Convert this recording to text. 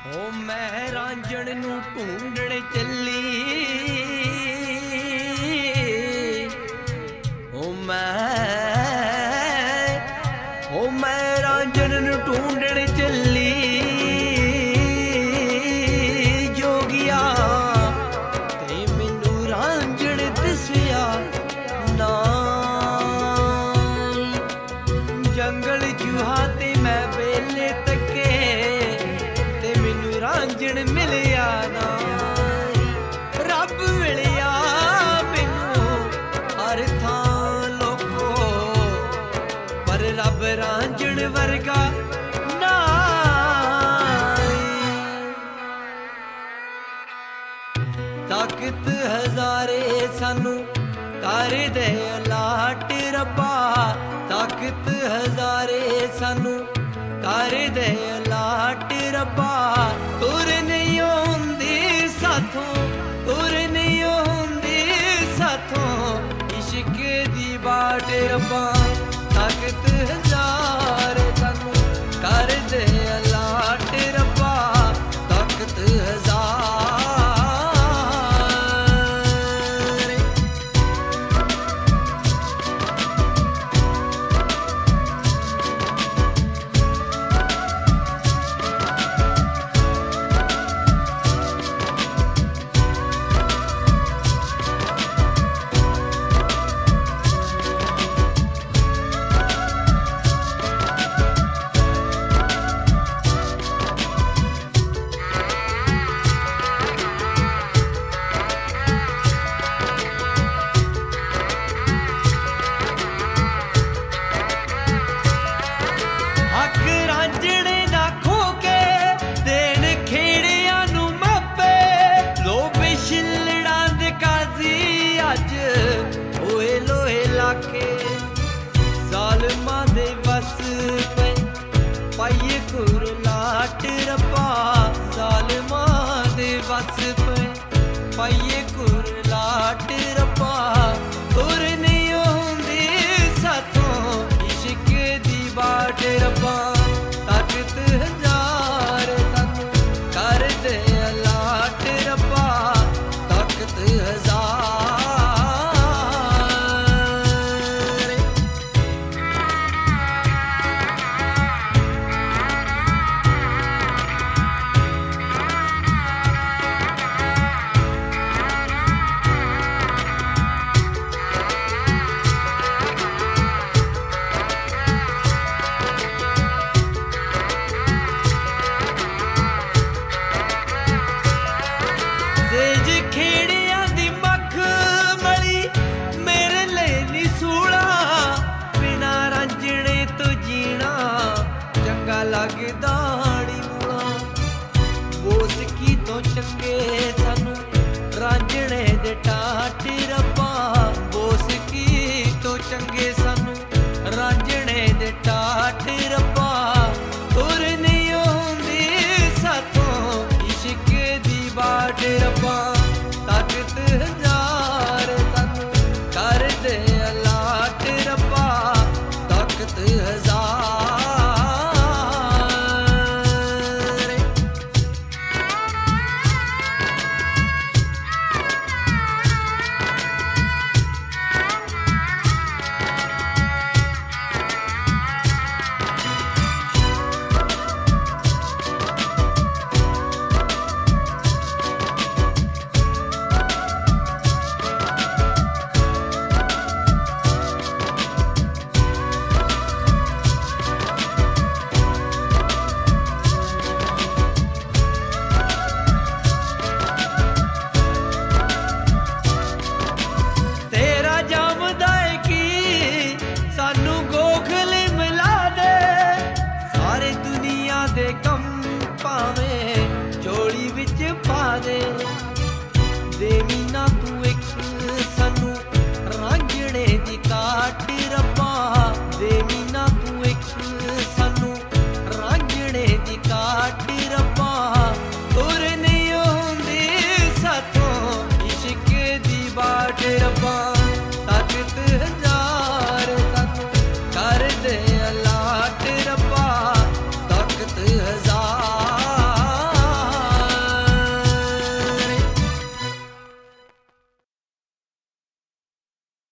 ओ मैं रांझण नू ढूंढण चली, ओ मैं रांझण नू ढूंढण चली जोगिया ते मैनू रांझण दिसिया ना। जंगल चूहा ते मैं वेले तके ते मैनू रांझण मिलिया ना। रब मिलिया मैनू हर थां लोको, पर रब रांझण वर्गा ना। ताकत हजारे सानू कर दे अलाट रब्बा, ताकत हजारे सानू कर दे अलाट रब्बा। तुर नहीं होंदी साथों, तुर नहीं होंदी साथों इश्क दी बाट रब्बा। ताकत हजार सानू कर दे अलाट रब्बा, ताकत हजार। ज़ालिमां दे वस पे पाइए कुरलाट रब्बा, ज़ालिमां दे वस पे पाइए कुरलाट रब्बा। तुर नहीं होंदी साथों इश्क दी बाट रब्बा। ताकत हजार सानू कर दे अलाट रब्बा, ताकत हजार। लगदा नी मूला बोसकी तो चंगे सानू रांझणे दे टाट रब्बा। बोसकी तो चंगे सानू रांझणे दे टाट रब्बा। तुर नहीं होंदी साथों इश्क दी बाट रब्बा। ताकत हजार सानू कर दे अलाट रब्बा, ताकत हजार। दे